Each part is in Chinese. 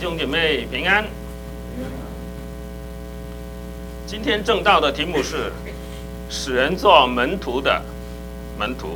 兄姐妹平安。今天正道的题目是使人做门徒的门徒。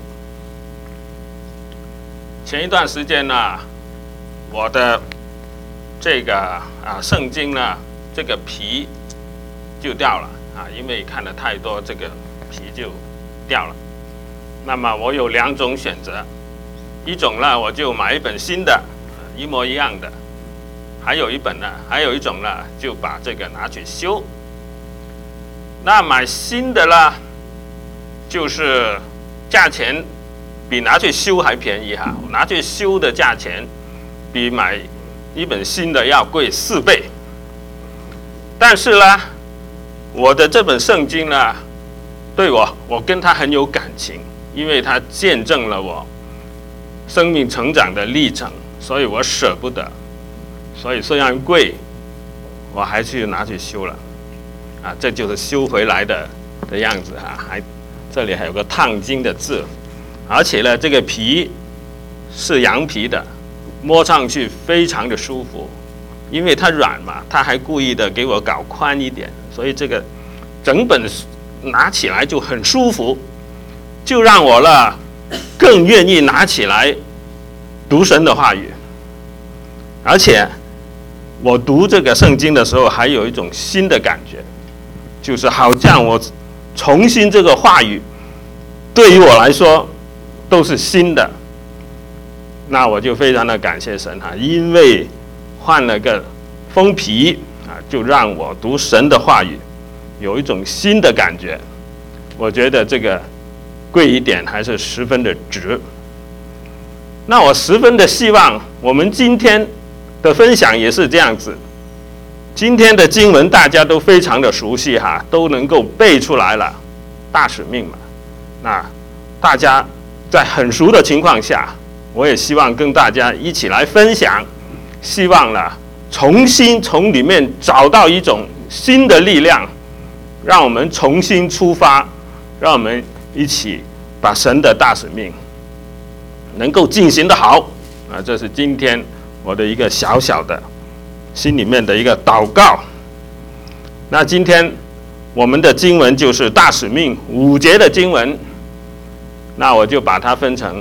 前一段时间呢，我的这个圣经呢，这个皮就掉了因为看了太多，这个皮就掉了。那么我有两种选择，一种呢我就买一本新的，一模一样的；还有一种呢就把这个拿去修。那买新的呢，就是价钱比拿去修还便宜拿去修的价钱比买一本新的要贵4倍。但是呢，我的这本圣经呢，对我跟它很有感情，因为它见证了我生命成长的历程，所以我舍不得。所以虽然贵，我还去拿去修了这就是修回来的样子这里还有个烫金的字，而且呢，这个皮是羊皮的，摸上去非常的舒服，因为它软嘛，它还故意的给我搞宽一点，所以这个整本拿起来就很舒服，就让我呢更愿意拿起来读神的话语。而且我读这个圣经的时候，还有一种新的感觉，就是好像我重新这个话语对于我来说都是新的。那我就非常的感谢神因为换了个封皮就让我读神的话语有一种新的感觉。我觉得这个贵一点还是十分的值。那我十分的希望我们今天的分享也是这样子。今天的经文大家都非常的熟悉都能够背出来了，大使命嘛。那大家在很熟的情况下，我也希望跟大家一起来分享，希望呢重新从里面找到一种新的力量，让我们重新出发，让我们一起把神的大使命能够进行得好这是今天我的一个小小的心里面的一个祷告。那今天我们的经文就是大使命5节的经文，那我就把它分成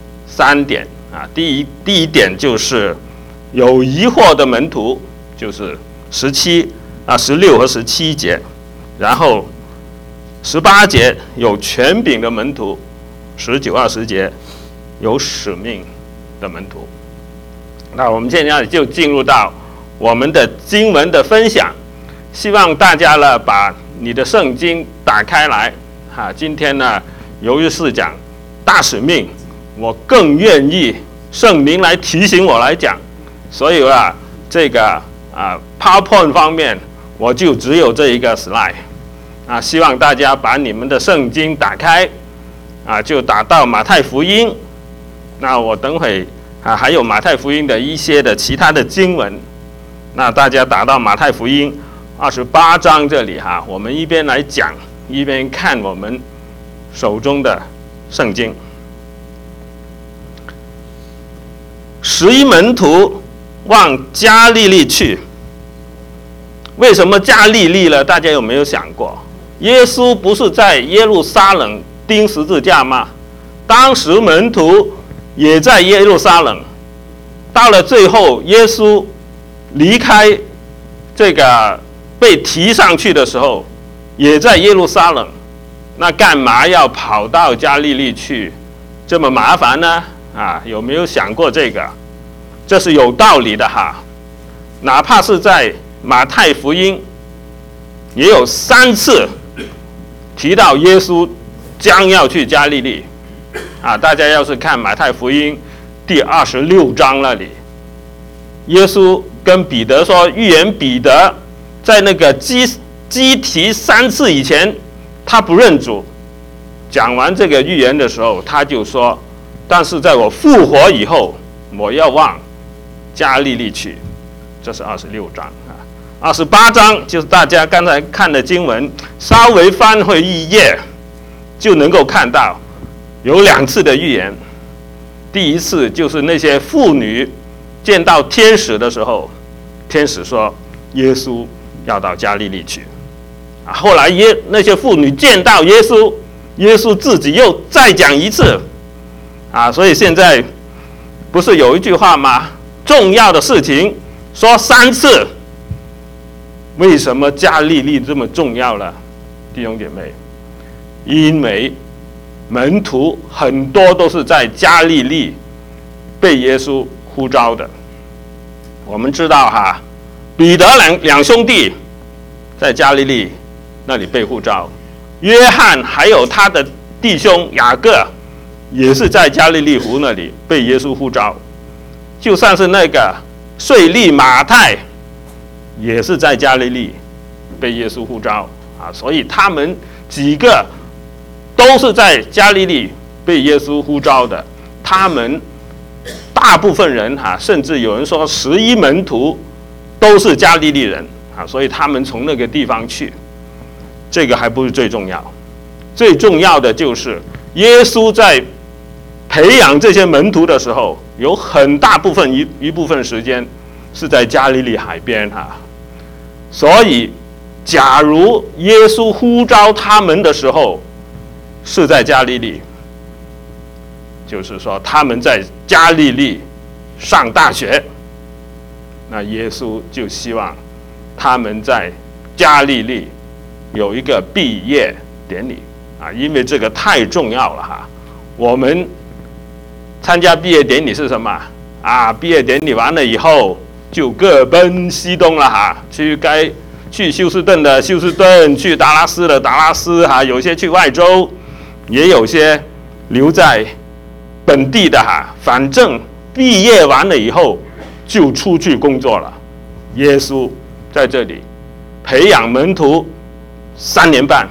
3点第一点就是有疑惑的门徒，就是16和17节，然后18节有权柄的门徒，19、20节有使命的门徒。那我们现在就进入到我们的经文的分享，希望大家呢把你的圣经打开来今天呢，由于是讲大使命，我更愿意圣灵来提醒我来讲，所以这个PowerPoint 方面我就只有这一个 slide希望大家把你们的圣经打开就打到马太福音。那我等会还有马太福音的一些的其他的经文，那大家打到马太福音28章这里我们一边来讲，一边看我们手中的圣经。11门徒往加利利去。为什么加利利呢？大家有没有想过？耶稣不是在耶路撒冷钉十字架吗？当时门徒也在耶路撒冷，到了最后耶稣离开这个被提上去的时候也在耶路撒冷，那干嘛要跑到加利利去这么麻烦呢？有没有想过这个？这是有道理的哪怕是在马太福音也有3次提到耶稣将要去加利利大家要是看马太福音第26章那里，耶稣跟彼得说，预言彼得在那个鸡啼3次以前他不认主。讲完这个预言的时候，他就说，但是在我复活以后，我要往加利利去。这是26章28章就是大家刚才看的经文，稍微翻回一页就能够看到有2次的预言。第一次就是那些妇女见到天使的时候， 天使说耶稣要到加利利去。后来那些妇女见到耶稣，耶稣自己又再讲一次。所以现在不是有一句话吗？重要的事情说3次。为什么加利利这么重要呢？弟兄姐妹，因为门徒很多都是在加利利被耶稣呼召的。我们知道彼得两兄弟在加利利那里被呼召，约翰还有他的弟兄雅各也是在加利利湖那里被耶稣呼召，就算是那个税吏马太也是在加利利被耶稣呼召所以他们几个都是在加利利被耶稣呼召的。他们大部分人甚至有人说11门徒都是加利利人所以他们从那个地方去。这个还不是最重要，最重要的就是耶稣在培养这些门徒的时候，有很大部分一部分时间是在加利利海边所以假如耶稣呼召他们的时候是在加利利，就是说他们在加利利上大学，那耶稣就希望他们在加利利有一个毕业典礼因为这个太重要了我们参加毕业典礼是什么毕业典礼完了以后就各奔西东了去休斯顿的休斯顿，去达拉斯的达拉斯有些去外州，也有些留在本地的反正毕业完了以后就出去工作了。耶稣在这里培养门徒3年半，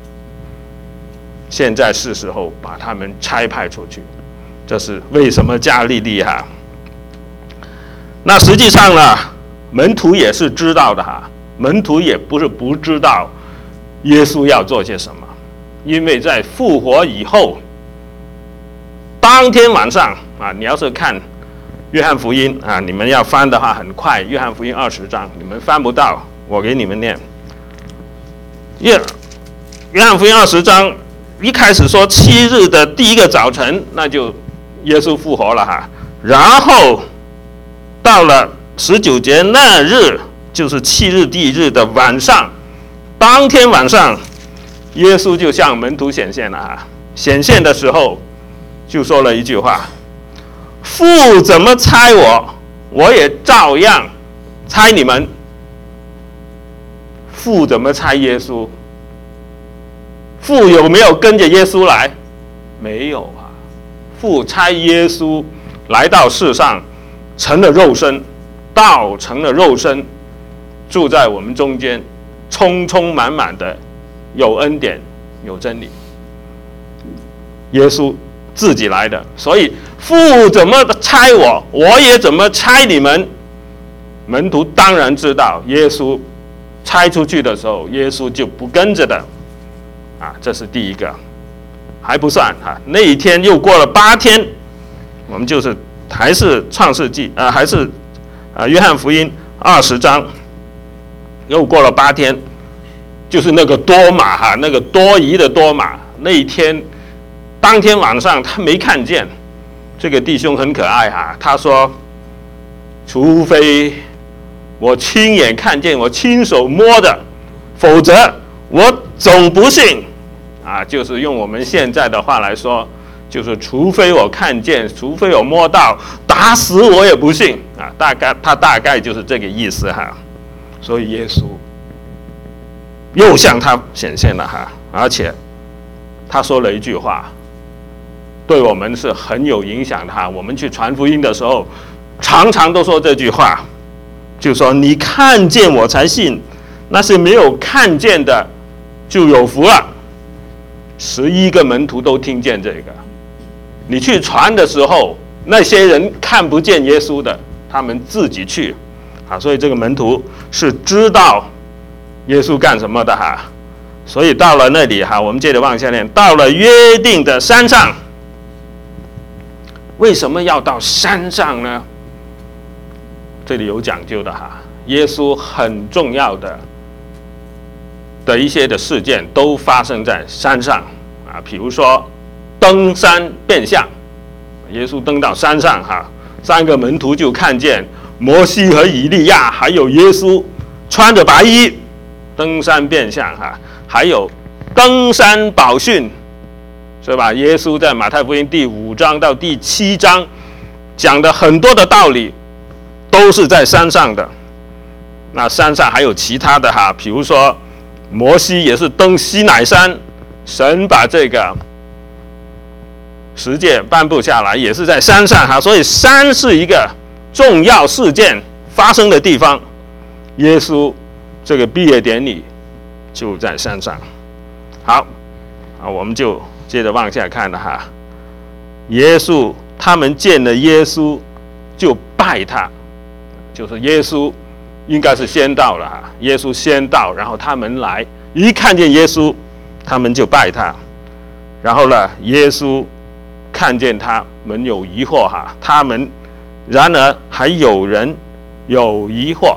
现在是时候把他们差派出去。这是为什么加利利那实际上呢，门徒也是知道的门徒也不是不知道耶稣要做些什么，因为在复活以后，当天晚上你要是看约翰福音你们要翻的话很快，约翰福音20章，你们翻不到，我给你们念。约翰福音20章一开始说7日的第一个早晨，那就耶稣复活了然后到了19节那日，就是7日第1日的晚上，当天晚上耶稣就向门徒显现了显现的时候就说了一句话：父怎么差我，我也照样差你们。父怎么差耶稣？父有没有跟着耶稣来？没有父差耶稣来到世上，成了肉身，道成了肉身，住在我们中间，充充满满的有恩典有真理。耶稣自己来的，所以父怎么差我，我也怎么差你们。门徒当然知道，耶稣差出去的时候，耶稣就不跟着的这是第一个。还不算那一天又过了8天，我们就是还是创世纪还是约翰福音20章，又过了8天，就是那个多马那个多疑的多马，那一天当天晚上他没看见。这个弟兄很可爱他说除非我亲眼看见，我亲手摸的，否则我总不信就是用我们现在的话来说，就是除非我看见，除非我摸到，打死我也不信他大概就是这个意思所以耶稣又向他显现了而且他说了一句话，对我们是很有影响的我们去传福音的时候常常都说这句话，就说你看见我才信，那是没有看见的就有福了。11个门徒都听见这个。你去传的时候，那些人看不见耶稣的，他们自己去所以这个门徒是知道耶稣干什么的所以到了那里我们接着往下念，到了约定的山上。为什么要到山上呢？这里有讲究的耶稣很重要的一些的事件都发生在山上啊，比如说登山变像，耶稣登到山上3个门徒就看见摩西和以利亚还有耶稣穿着白衣登山变像还有登山宝训，是吧？耶稣在马太福音第5章到第7章讲的很多的道理都是在山上的。那山上还有其他的比如说摩西也是登西乃山，神把这个十诫颁布下来也是在山上所以山是一个重要事件发生的地方。耶稣这个毕业典礼就在山上。好我们就接着往下看了耶稣他们见了耶稣就拜他，就是耶稣应该是先到了耶稣先到，然后他们来一看见耶稣他们就拜他。然后呢，耶稣看见他们有疑惑他们然而还有人有疑惑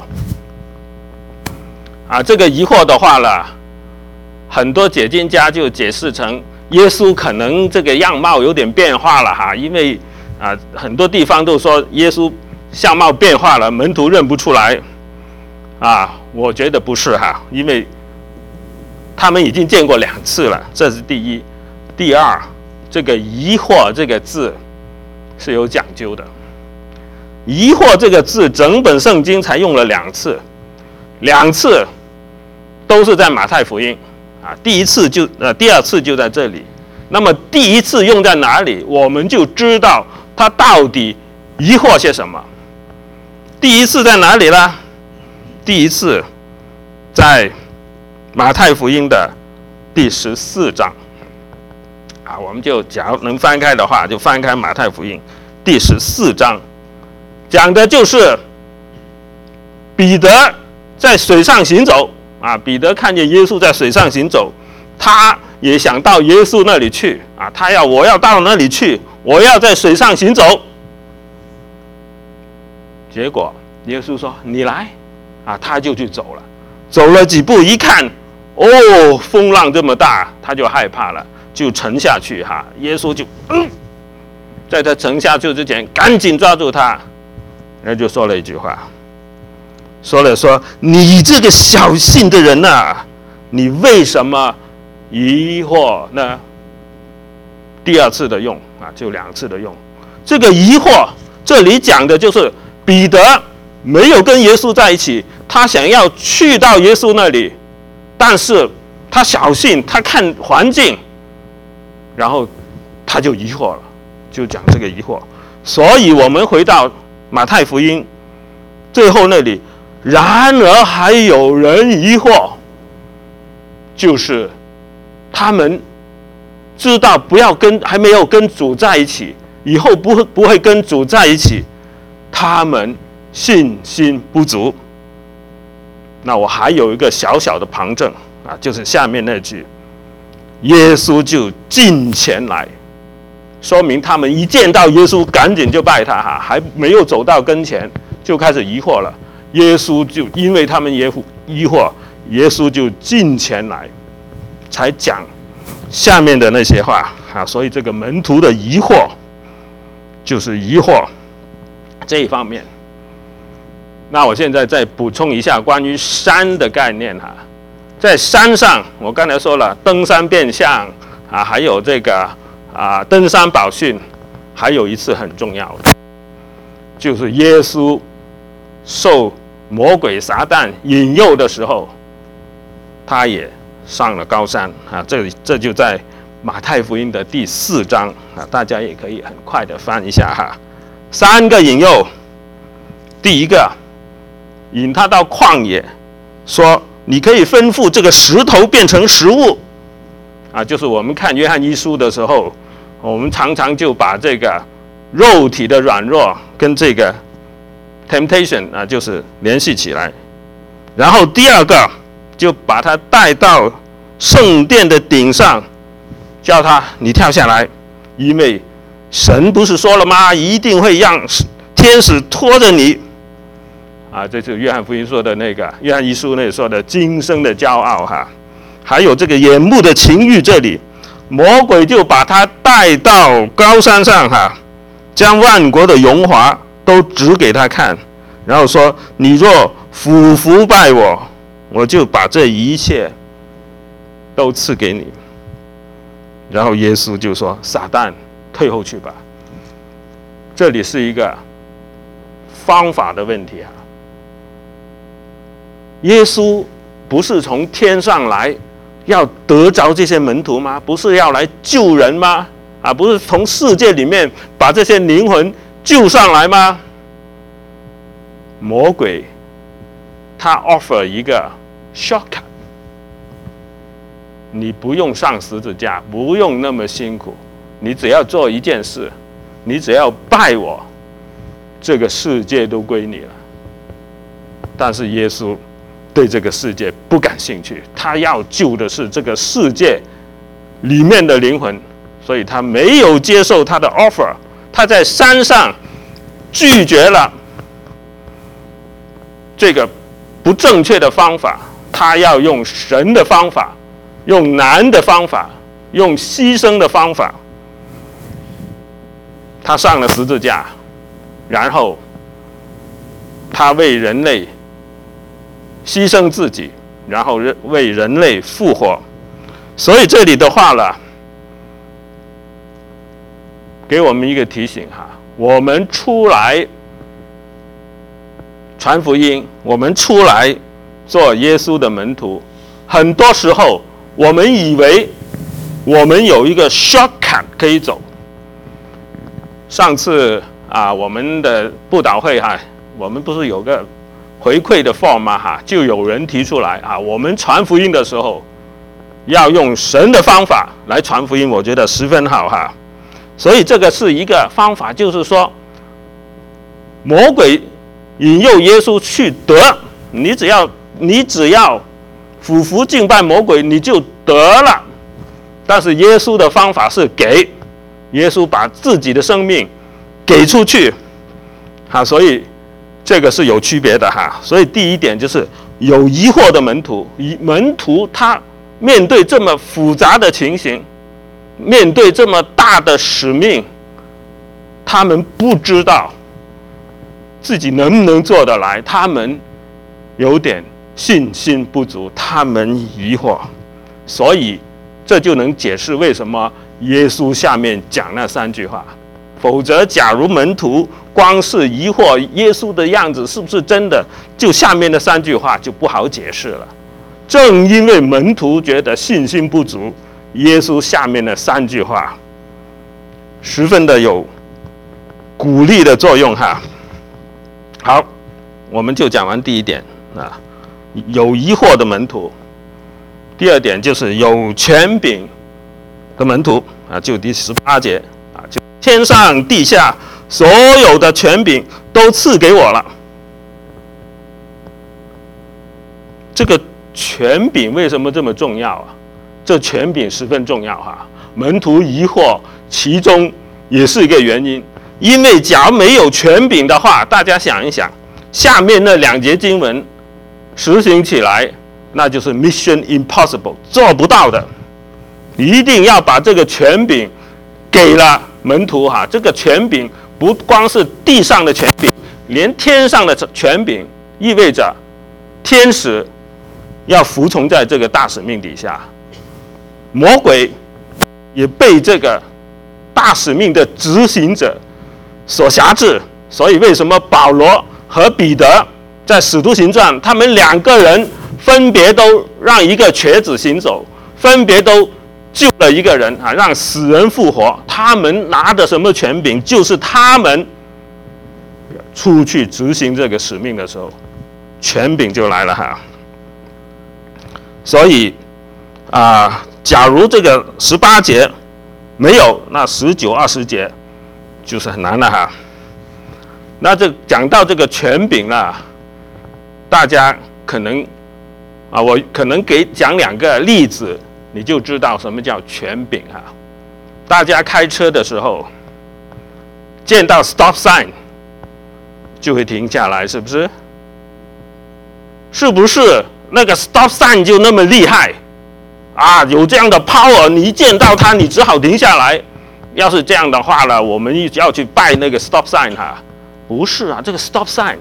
这个疑惑的话呢，很多解经家就解释成耶稣可能这个样貌有点变化了因为很多地方都说耶稣相貌变化了，门徒认不出来我觉得不是因为他们已经见过2次了，这是第一。第二，这个疑惑这个字是有讲究的。疑惑这个字整本圣经才用了2次，2次都是在马太福音第二次就在这里。那么第一次用在哪里，我们就知道他到底疑惑些什么。第一次在哪里呢？第一次在马太福音的第14章我们就假如能翻开的话，就翻开马太福音第14章，讲的就是彼得在水上行走彼得看见耶稣在水上行走，他也想到耶稣那里去我要到那里去，我要在水上行走。结果耶稣说你来他就去走了，走了几步一看风浪这么大，他就害怕了，就沉下去耶稣就在他沉下去之前赶紧抓住他，然后就说了一句话，说你这个小信的人你为什么疑惑呢？第2次的用就2次的用。这个疑惑这里讲的就是彼得没有跟耶稣在一起，他想要去到耶稣那里，但是他小信，他看环境，然后他就疑惑了，就讲这个疑惑。所以我们回到马太福音最后那里，然而还有人疑惑，就是他们知道还没有跟主在一起，以后不会跟主在一起，他们信心不足。那我还有一个小小的旁证就是下面那句，耶稣就近前来，说明他们一见到耶稣赶紧就拜他还没有走到跟前就开始疑惑了。耶稣就因为他们也疑惑，耶稣就近前来才讲下面的那些话所以这个门徒的疑惑就是疑惑这一方面。那我现在再补充一下关于山的概念在山上我刚才说了登山变像还有这个登山宝训，还有一次很重要的就是耶稣受魔鬼撒旦引诱的时候，他也上了高山这就在马太福音的第4章大家也可以很快的翻一下3个引诱。第一个，引他到旷野，说你可以吩咐这个石头变成食物就是我们看约翰一书的时候，我们常常就把这个肉体的软弱跟这个 temptation 就是联系起来。然后第二个，就把他带到圣殿的顶上，叫他你跳下来，因为神不是说了吗？一定会让天使拖着你这是约翰福音说的那个，约翰一书那里说的今生的骄傲哈，还有这个眼目的情欲，这里魔鬼就把他带到高山上哈，将万国的荣华都指给他看，然后说：你若俯伏拜我，我就把这一切都赐给你。然后耶稣就说：撒旦，退后去吧。这里是一个方法的问题啊。耶稣不是从天上来要得着这些门徒吗？不是要来救人吗？不是从世界里面把这些灵魂救上来吗？魔鬼他 offer 一个 shortcut， 你不用上十字架，不用那么辛苦，你只要做一件事，你只要拜我，这个世界都归你了。但是耶稣对这个世界不感兴趣，他要救的是这个世界里面的灵魂，所以他没有接受他的 offer， 他在山上拒绝了这个不正确的方法，他要用神的方法，用难的方法，用牺牲的方法。他上了十字架，然后他为人类牺牲自己，然后为人类复活。所以这里的话了，给我们一个提醒哈，我们出来传福音，我们出来做耶稣的门徒，很多时候我们以为我们有一个 shortcut 可以走。上次我们的布道会我们不是有个回馈的 form 吗？就有人提出来我们传福音的时候要用神的方法来传福音，我觉得十分好哈。所以这个是一个方法，就是说魔鬼引诱耶稣去得，你只要俯伏敬拜魔鬼，你就得了。但是耶稣的方法是给，耶稣把自己的生命给出去所以这个是有区别的所以第一点就是有疑惑的门徒他面对这么复杂的情形，面对这么大的使命，他们不知道自己能不能做得来，他们有点信心不足，他们疑惑。所以这就能解释为什么耶稣下面讲那3句话。否则假如门徒光是疑惑耶稣的样子是不是真的，就下面的3句话就不好解释了。正因为门徒觉得信心不足，耶稣下面的3句话十分的有鼓励的作用好，我们就讲完第一点有疑惑的门徒。第二点就是有权柄的门徒就第18节就天上地下所有的权柄都赐给我了。这个权柄为什么这么重要这权柄十分重要门徒疑惑其中也是一个原因。因为假如没有权柄的话，大家想一想，下面那2节经文实行起来那就是 mission impossible， 做不到的。一定要把这个权柄给了门徒这个权柄不光是地上的权柄，连天上的权柄，意味着天使要服从在这个大使命底下，魔鬼也被这个大使命的执行者所辖制。所以为什么保罗和彼得在使徒行传，他们2个人分别都让一个瘸子行走，分别都救了一个人让死人复活。他们拿的什么权柄？就是他们出去执行这个使命的时候，权柄就来了所以假如这个18节没有，那19、20节就是很难了那这讲到这个权柄大家可能我可能讲2个例子，你就知道什么叫权柄大家开车的时候见到 stop sign 就会停下来，是不是？ 是不是那个 stop sign 就那么厉害啊？有这样的 power， 你一见到它，你只好停下来。要是这样的话呢，我们要去拜那个 stop sign 哈？不是啊，这个 stop sign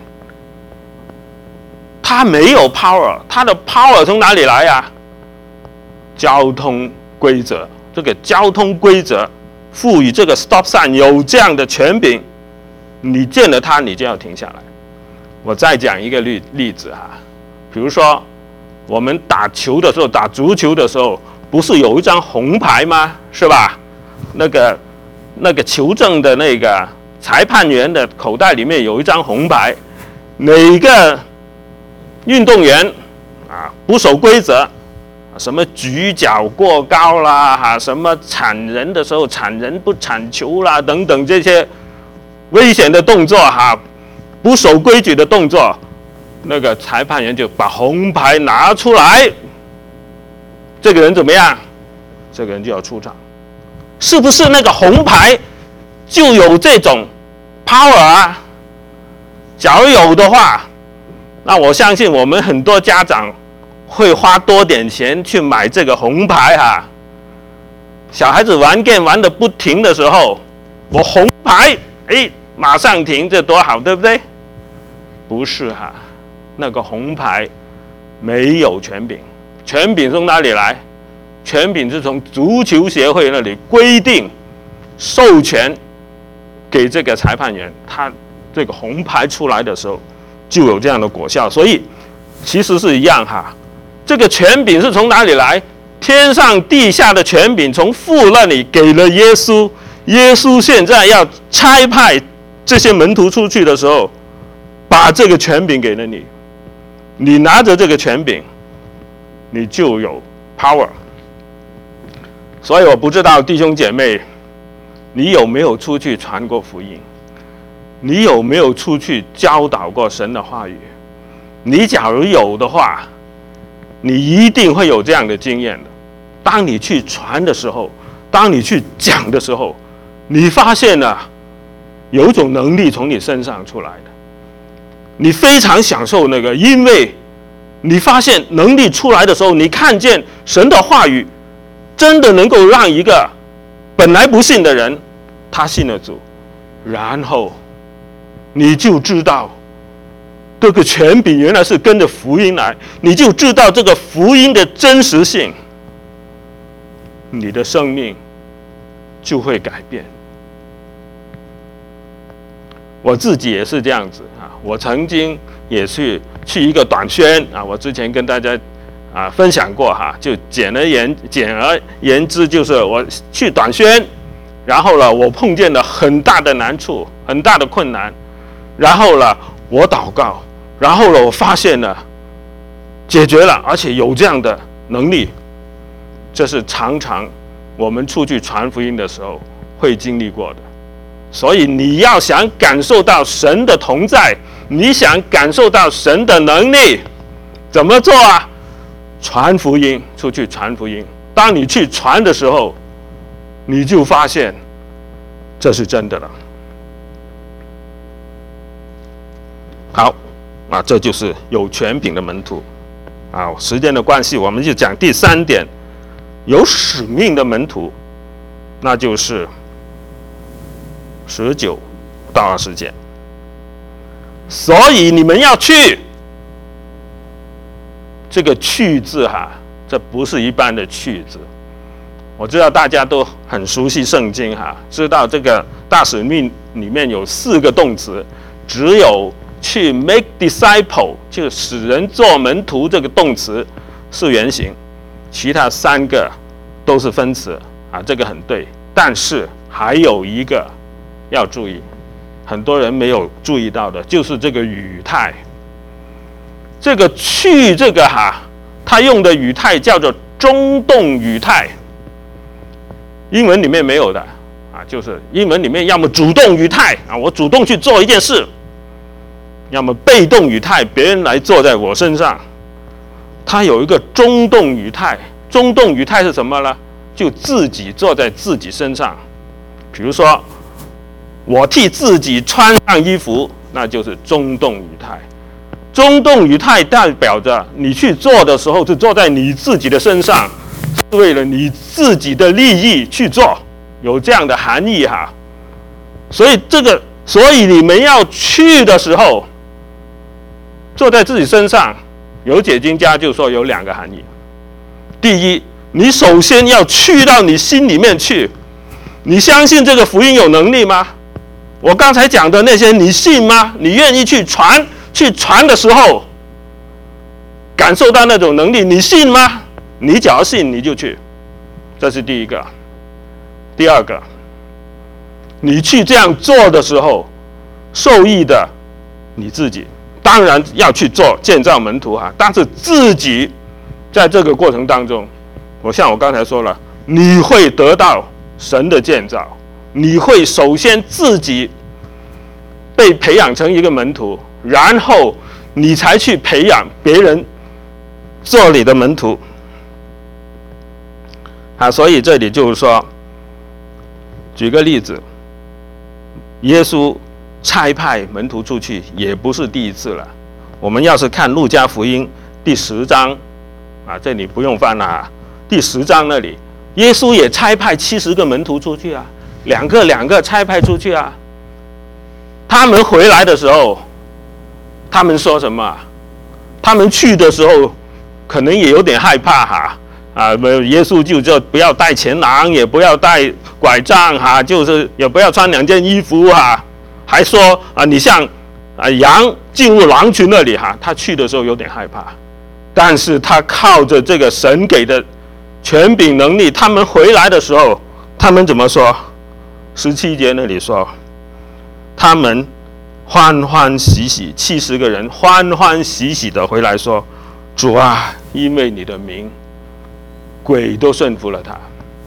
它没有 power， 它的 power 从哪里来呀？交通规则，这个交通规则赋予这个 stop sign 有这样的权柄，你见了它，你就要停下来。我再讲一个例子哈，比如说我们打球的时候，打足球的时候，不是有一张红牌吗？是吧？那个球证的那个裁判员的口袋里面有一张红牌，哪个运动员啊不守规则，什么举脚过高啦，什么铲人的时候铲人不铲球啦，等等这些危险的动作哈，不守规矩的动作，那个裁判员就把红牌拿出来，这个人怎么样？这个人就要出场。是不是那个红牌就有这种 power 啊？假如有的话，那我相信我们很多家长会花多点钱去买这个红牌哈。小孩子玩 game 玩得不停的时候，我红牌，马上停，这多好，对不对？不是哈，那个红牌没有权柄，权柄从哪里来？权柄是从足球协会那里规定授权给这个裁判员，他这个红牌出来的时候就有这样的果效。所以其实是一样哈，这个权柄是从哪里来？天上地下的权柄从父那里给了耶稣，耶稣现在要差派这些门徒出去的时候，把这个权柄给了你，你拿着这个权柄，你就有 power。所以我不知道弟兄姐妹，你有没有出去传过福音？你有没有出去教导过神的话语？你假如有的话，你一定会有这样的经验的。当你去传的时候，当你去讲的时候，你发现了有一种能力从你身上出来的，你非常享受那个，因为你发现能力出来的时候，你看见神的话语真的能够让一个本来不信的人他信了主，然后你就知道这个权柄原来是跟着福音来，你就知道这个福音的真实性，你的生命就会改变。我自己也是这样子啊，我曾经也是去一个短宣啊，我之前跟大家分享过哈，就简而言之，就是我去短宣，然后呢，我碰见了很大的难处，很大的困难，然后呢，我祷告，然后呢，我发现了解决了，而且有这样的能力，这是常常我们出去传福音的时候会经历过的。所以你要想感受到神的同在，你想感受到神的能力，怎么做啊？传福音，出去传福音。当你去传的时候，你就发现这是真的了。好啊，这就是有权柄的门徒啊。时间的关系，我们就讲第三点，有使命的门徒，那就是19到20节。所以你们要去。这个去字哈，这不是一般的去字。我知道大家都很熟悉圣经哈，知道这个大使命里面有4个动词，只有去 make disciple 就使人做门徒这个动词是原形，其他3个都是分词啊，这个很对。但是还有一个要注意，很多人没有注意到的，就是这个语态。这个去这个哈，它用的语态叫做中动语态，英文里面没有的啊，就是英文里面要么主动语态啊，我主动去做一件事，要么被动语态，别人来做在我身上。它有一个中动语态，中动语态是什么呢？就自己做在自己身上。比如说，我替自己穿上衣服，那就是中动语态。 中动语态代表着你去做的时候是做在你自己的身上，是为了你自己的利益去做，有这样的含义哈。所以你们要去的时候，做在自己身上，有解经家就说有2个含义。第一，你首先要去到你心里面去，你相信这个福音有能力吗？我刚才讲的那些你信吗？你愿意去传的时候感受到那种能力，你信吗？你只要信你就去，这是第一个。第二个，你去这样做的时候，受益的你自己，当然要去做建造门徒啊，但是自己在这个过程当中，像我刚才说了，你会得到神的建造，你会首先自己被培养成一个门徒，然后你才去培养别人做你的门徒啊。所以这里就是说，举个例子，耶稣差派门徒出去也不是第一次了。我们要是看路加福音第10章啊，这里不用翻了啊，第10章那里，耶稣也差派70个门徒出去啊，两个差派出去啊。他们回来的时候，他们说什么？他们去的时候可能也有点害怕哈耶稣就不要带钱囊，也不要带拐杖哈，就是也不要穿2件衣服哈，还说你像羊进入狼群那里哈，他去的时候有点害怕，但是他靠着这个神给的权柄能力，他们回来的时候，他们怎么说？17节那里说，他们欢欢喜喜，70个人欢欢喜喜的回来说：“主啊，因为你的名，鬼都顺服了他。”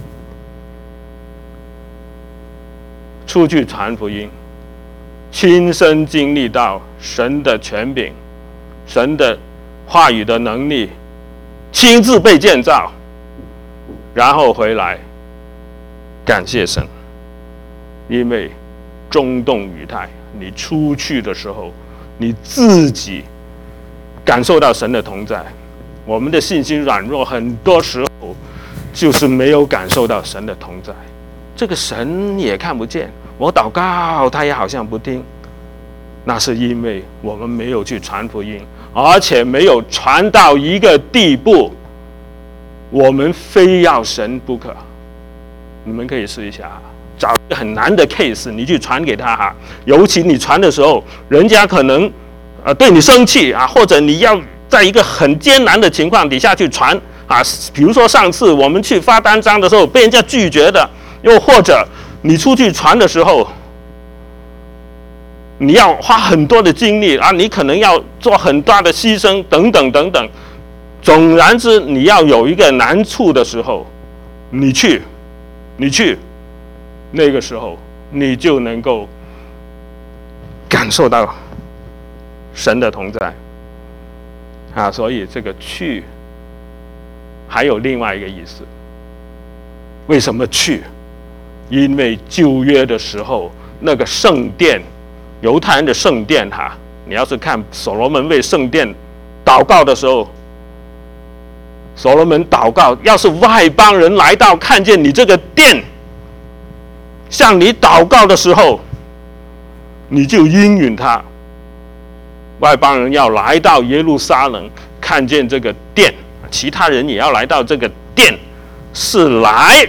出去传福音，亲身经历到神的权柄、神的话语的能力，亲自被建造，然后回来感谢神，因为中动语态，你出去的时候，你自己感受到神的同在。我们的信心软弱，很多时候就是没有感受到神的同在。这个神也看不见，我祷告他也好像不听，那是因为我们没有去传福音，而且没有传到一个地步，我们非要神不可。你们可以试一下，找一个很难的 case， 你去传给他哈。尤其你传的时候，人家可能对你生气啊，或者你要在一个很艰难的情况底下去传啊。比如说上次我们去发单张的时候被人家拒绝的，又或者你出去传的时候，你要花很多的精力啊，你可能要做很大的牺牲等等等等。总然之，你要有一个难处的时候，你去，那个时候你就能够感受到神的同在啊。所以这个去还有另外一个意思。为什么去？因为旧约的时候那个圣殿，犹太人的圣殿哈，你要是看所罗门为圣殿祷告的时候，所罗门祷告，要是外邦人来到看见你这个殿向你祷告的时候，你就应允他。外邦人要来到耶路撒冷看见这个殿，其他人也要来到这个殿，是来。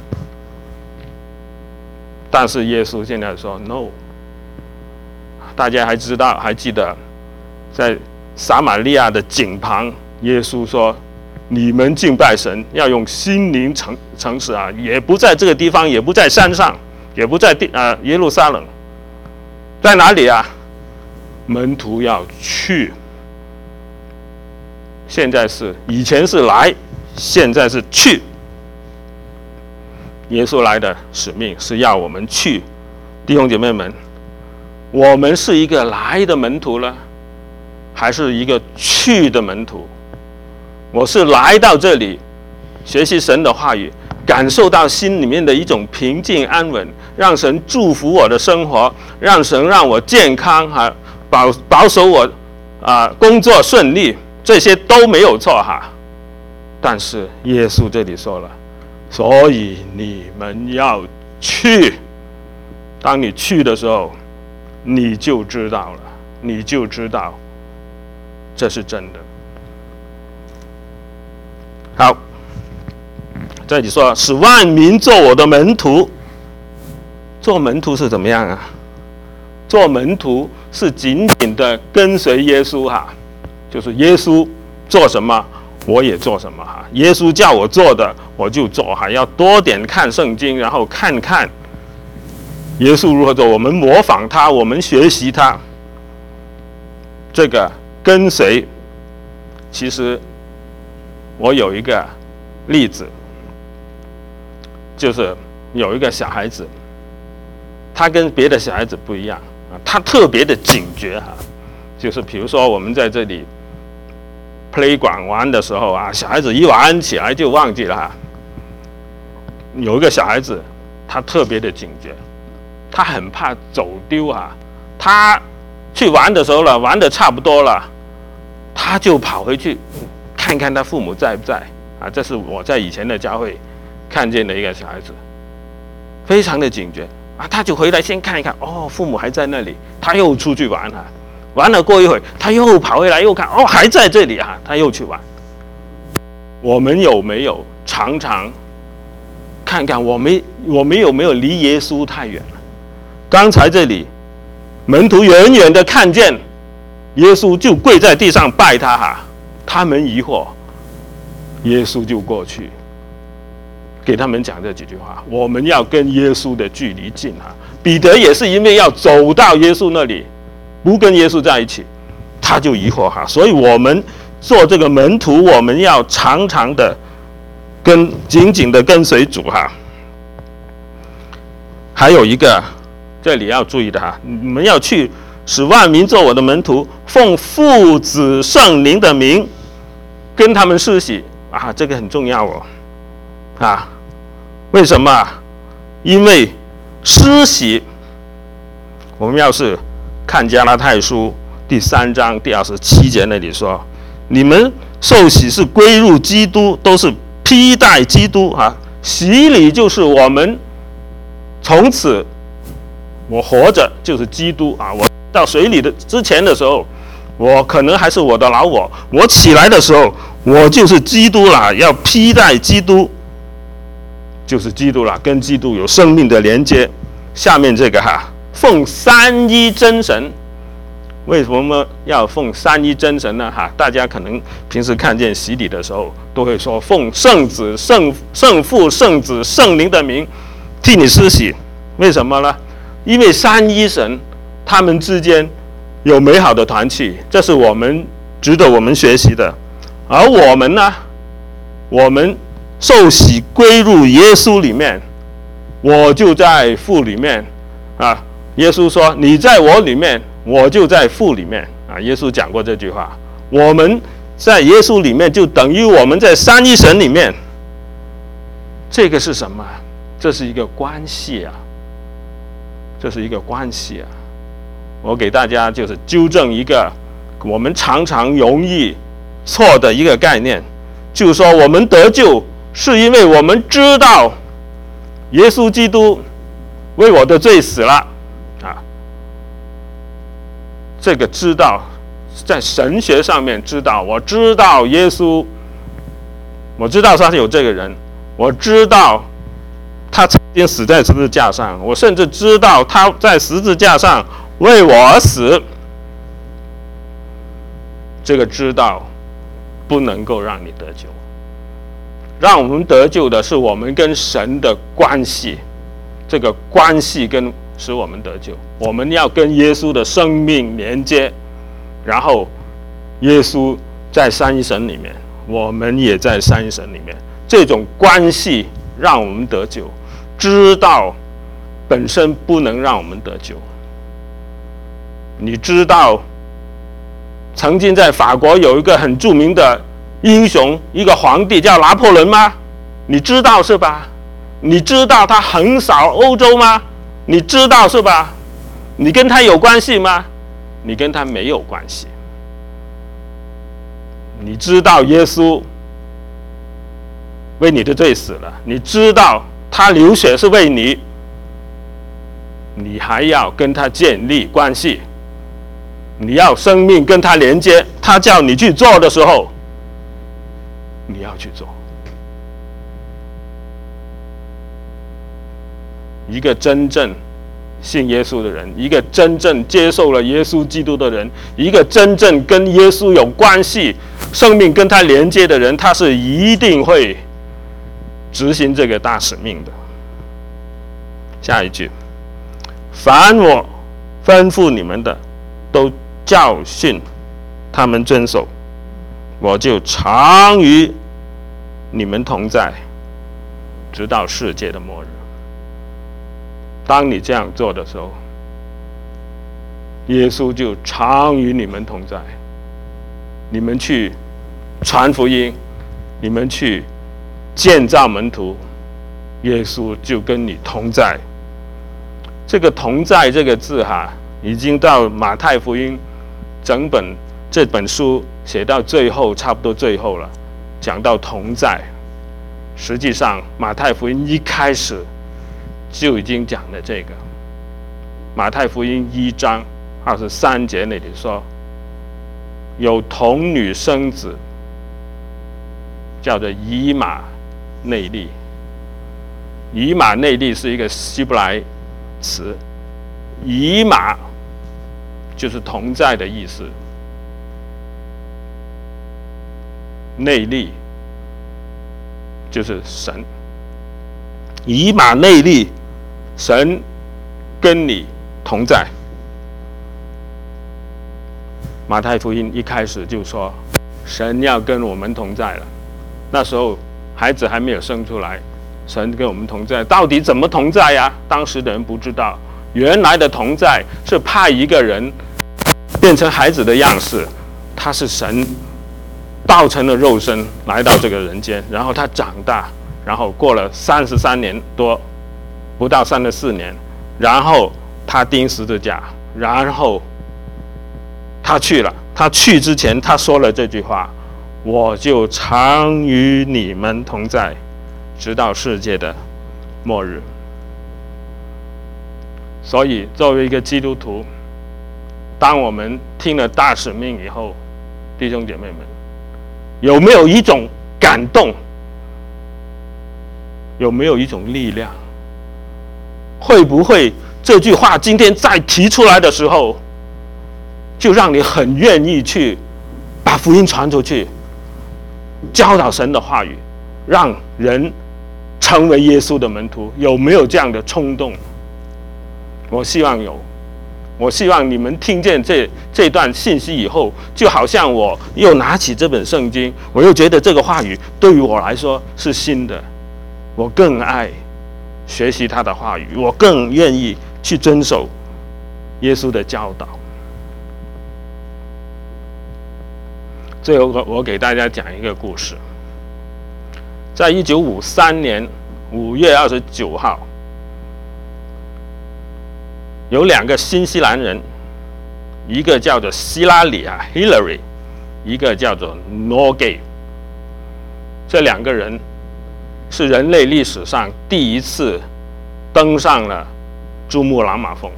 但是耶稣现在说 no。 大家还记得在撒玛利亚的井旁，耶稣说你们敬拜神要用心灵诚实啊，也不在这个地方，也不在山上，也不在耶路撒冷，在哪里啊？门徒要去。以前是来，现在是去。耶稣来的使命是要我们去。弟兄姐妹们，我们是一个来的门徒呢，还是一个去的门徒？我是来到这里学习神的话语，感受到心里面的一种平静安稳，让神祝福我的生活，让神让我健康保守我工作顺利，这些都没有错哈。但是耶稣这里说了，所以你们要去。当你去的时候，你就知道了，你就知道这是真的。好，这里说使万民做我的门徒。做门徒是怎么样啊？做门徒是紧紧的跟随耶稣哈，就是耶稣做什么我也做什么哈，耶稣叫我做的我就做哈，要多点看圣经，然后看看耶稣如何做，我们模仿他，我们学习他。这个跟随，其实我有一个例子，就是有一个小孩子，他跟别的小孩子不一样啊，他特别的警觉哈。就是比如说我们在这里 playground 玩的时候啊，小孩子一玩起来就忘记了哈。有一个小孩子，他特别的警觉，他很怕走丢啊。他去玩的时候了，玩的差不多了，他就跑回去看看他父母在不在啊。这是我在以前的教会看见的一个小孩子，非常的警觉啊。他就回来先看一看，哦，父母还在那里，他又出去玩啊。玩了过一会，他又跑回来又看，哦，还在这里啊，他又去玩。我们有没有常常看看我们有没有离耶稣太远了？刚才这里门徒远远的看见耶稣，就跪在地上拜他哈。他们疑惑，耶稣就过去给他们讲这几句话。我们要跟耶稣的距离近哈。彼得也是因为要走到耶稣那里，不跟耶稣在一起，他就疑惑哈。所以我们做这个门徒，我们要常常的紧紧的跟随主哈。还有一个这里要注意的哈，你们要去使万民做我的门徒，奉父子圣灵的名跟他们施洗啊，这个很重要哦啊。为什么？因为施洗，我们要是看加拉太书第3章第27节那里说，你们受洗是归入基督，都是披戴基督啊。洗礼就是我们从此我活着就是基督啊。我到水里的之前的时候，我可能还是我的老我，我起来的时候我就是基督了，要披戴基督就是基督了，跟基督有生命的连接。下面这个哈，奉三一真神。为什么要奉三一真神呢？哈，大家可能平时看见洗礼的时候，都会说奉圣子、圣父、圣子、圣灵的名替你施洗。为什么呢？因为三一神他们之间有美好的团契，这是我们值得我们学习的。而我们呢，我们受洗归入耶稣里面，我就在父里面啊。耶稣说：“你在我里面，我就在父里面。”啊，耶稣讲过这句话。我们在耶稣里面，就等于我们在三一神里面。这个是什么？这是一个关系啊，这是一个关系啊。我给大家就是纠正一个我们常常容易错的一个概念，就是说我们得救是因为我们知道耶稣基督为我的罪死了啊。这个知道在神学上面知道，我知道耶稣，我知道他是有这个人，我知道他曾经死在十字架上，我甚至知道他在十字架上为我而死。这个知道不能够让你得救，让我们得救的是我们跟神的关系，这个关系使我们得救。我们要跟耶稣的生命连接，然后耶稣在三一神里面，我们也在三一神里面，这种关系让我们得救。知道本身不能让我们得救。你知道曾经在法国有一个很著名的英雄，一个皇帝叫拿破仑吗？你知道是吧？你知道他横扫欧洲吗？你知道是吧？你跟他有关系吗？你跟他没有关系。 你知道耶稣为你的罪死了，你知道他流血是为你，你还要跟他建立关系，你要生命跟他连接，他叫你去做的时候，你要去做。一个真正信耶稣的人，一个真正接受了耶稣基督的人，一个真正跟耶稣有关系、生命跟他连接的人，他是一定会执行这个大使命的。下一句，凡我吩咐你们的，都教训他们遵守，我就常与你们同在，直到世界的末日。当你这样做的时候，耶稣就常与你们同在。你们去传福音，你们去建造门徒，耶稣就跟你同在。这个同在这个字已经到马太福音这本书写到最后，差不多最后了，讲到同在。实际上马太福音一开始就已经讲了这个。马太福音1章23节那里说，有童女生子，叫做以马内利。以马内利是一个希伯来词，以马就是同在的意思，内利就是神。以马内利，神跟你同在。马太福音一开始就说，神要跟我们同在了。那时候孩子还没有生出来，神跟我们同在，到底怎么同在呀？当时的人不知道，原来的同在是派一个人变成孩子的样式，他是神道成了肉身来到这个人间，然后他长大，然后过了33年多，不到34年，然后他钉十字架，然后他去了。他去之前他说了这句话，我就常与你们同在，直到世界的末日。所以作为一个基督徒，当我们听了大使命以后，弟兄姐妹们，有没有一种感动？有没有一种力量？会不会这句话今天再提出来的时候，就让你很愿意去把福音传出去，教导神的话语，让人成为耶稣的门徒？有没有这样的冲动？我希望有。我希望你们听见这段信息以后，就好像我又拿起这本圣经，我又觉得这个话语对于我来说是新的，我更爱学习他的话语，我更愿意去遵守耶稣的教导。最后我给大家讲一个故事。在1953年5月29号，有2个新西兰人，一个叫做希拉里 Hillary， 一个叫做 Norgay。 这2个人是人类历史上第一次登上了珠穆朗玛峰。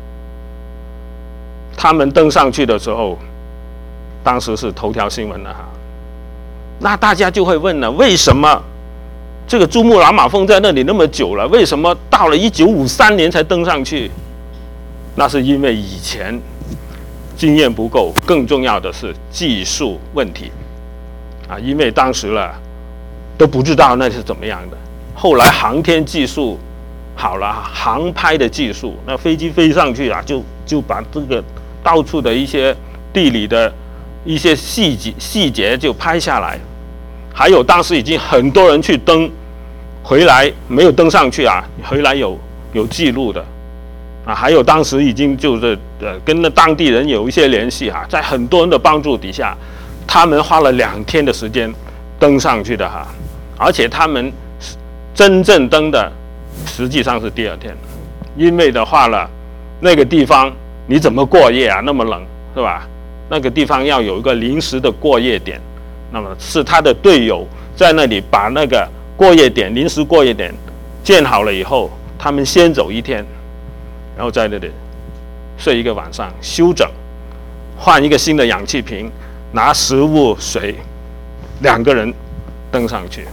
他们登上去的时候，当时是头条新闻了那大家就会问了，为什么这个珠穆朗玛峰在那里那么久了，为什么到了1953年才登上去？那是因为以前经验不够，更重要的是技术问题因为当时都不知道那是怎么样的。后来航天技术好了，航拍的技术，那飞机飞上去就把这个到处的一些地理的一些细节就拍下来。还有当时已经很多人去登，回来没有登上去回来有记录的还有当时已经就是跟那当地人有一些联系在很多人的帮助底下，他们花了2天的时间登上去的而且他们真正登的实际上是第2天，因为的话那个地方你怎么过夜那么冷是吧？那个地方要有一个临时的过夜点， 那么是他的队友在那里把那个过夜点、临时过夜点建好了以后，他们先走一天，然后在那里睡一个晚上，休整，换一个新的氧气瓶，拿食物、水，2个人登上去。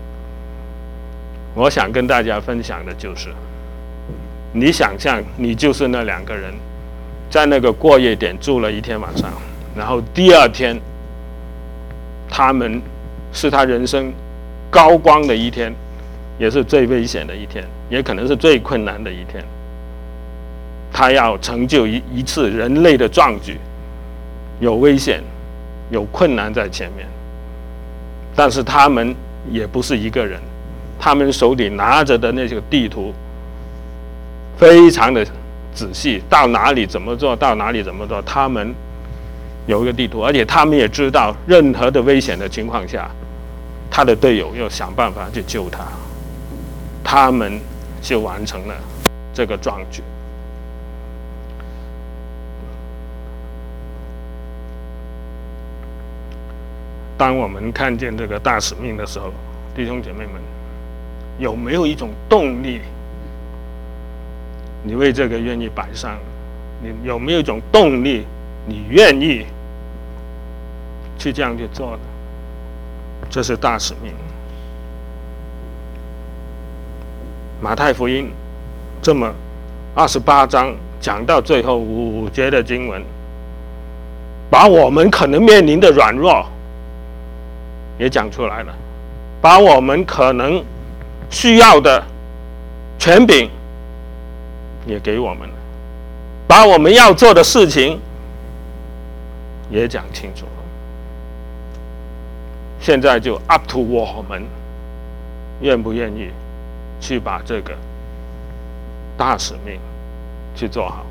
我想跟大家分享的就是，你想象你就是那2个人，在那个过夜点住了1天晚上，然后第2天，他们是他人生高光的1天，也是最危险的1天，也可能是最困难的1天。他要成就一次人类的壮举，有危险，有困难在前面，但是他们也不是一个人，他们手里拿着的那个地图非常的仔细，到哪里怎么做，到哪里怎么做，他们有一个地图，而且他们也知道任何的危险的情况下，他的队友要想办法去救他，他们就完成了这个壮举。当我们看见这个大使命的时候，弟兄姐妹们，有没有一种动力？你为这个愿意摆上？你有没有一种动力？你愿意去这样去做呢？这是大使命。马太福音这么28章讲到最后5节的经文，把我们可能面临的软弱也讲出来了，把我们可能需要的权柄也给我们了，把我们要做的事情也讲清楚了。现在就 up to 我们愿不愿意去把这个大使命去做好。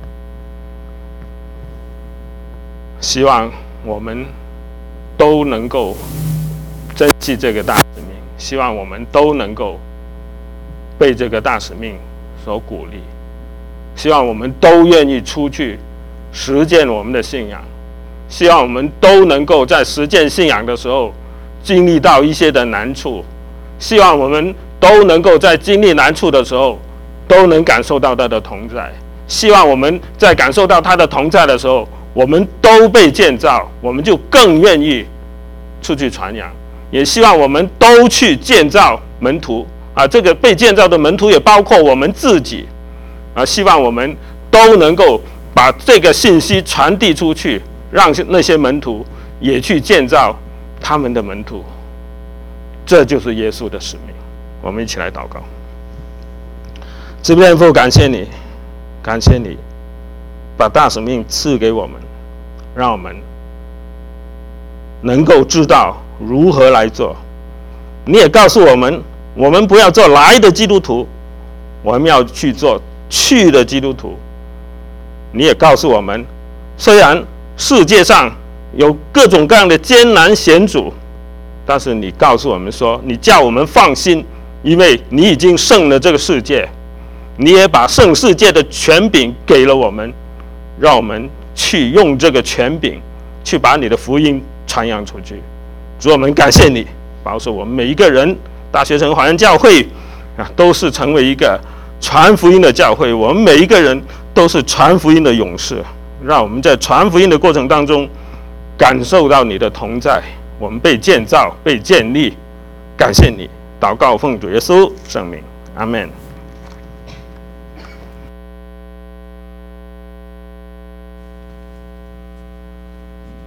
希望我们都能够珍惜这个大使命，希望我们都能够被这个大使命所鼓励，希望我们都愿意出去实践我们的信仰，希望我们都能够在实践信仰的时候经历到一些的难处，希望我们都能够在经历难处的时候都能感受到他的同在，希望我们在感受到他的同在的时候，我们都被建造，我们就更愿意出去传扬，也希望我们都去建造门徒啊！这个被建造的门徒也包括我们自己啊！希望我们都能够把这个信息传递出去，让那些门徒也去建造他们的门徒。这就是耶稣的使命。我们一起来祷告。慈悲天父，感谢你，感谢你把大使命赐给我们，让我们能够知道如何来做。你也告诉我们，我们不要做来的基督徒，我们要去做去的基督徒。你也告诉我们，虽然世界上有各种各样的艰难险阻，但是你告诉我们说，你叫我们放心，因为你已经胜了这个世界，你也把胜世界的权柄给了我们，让我们去用这个权柄去把你的福音传扬出去。主，我们感谢你，保守我们每一个人，大学城华人教会都是成为一个传福音的教会，我们每一个人都是传福音的勇士，让我们在传福音的过程当中感受到你的同在，我们被建造，被建立。感谢你，祷告奉主耶稣圣名，阿们。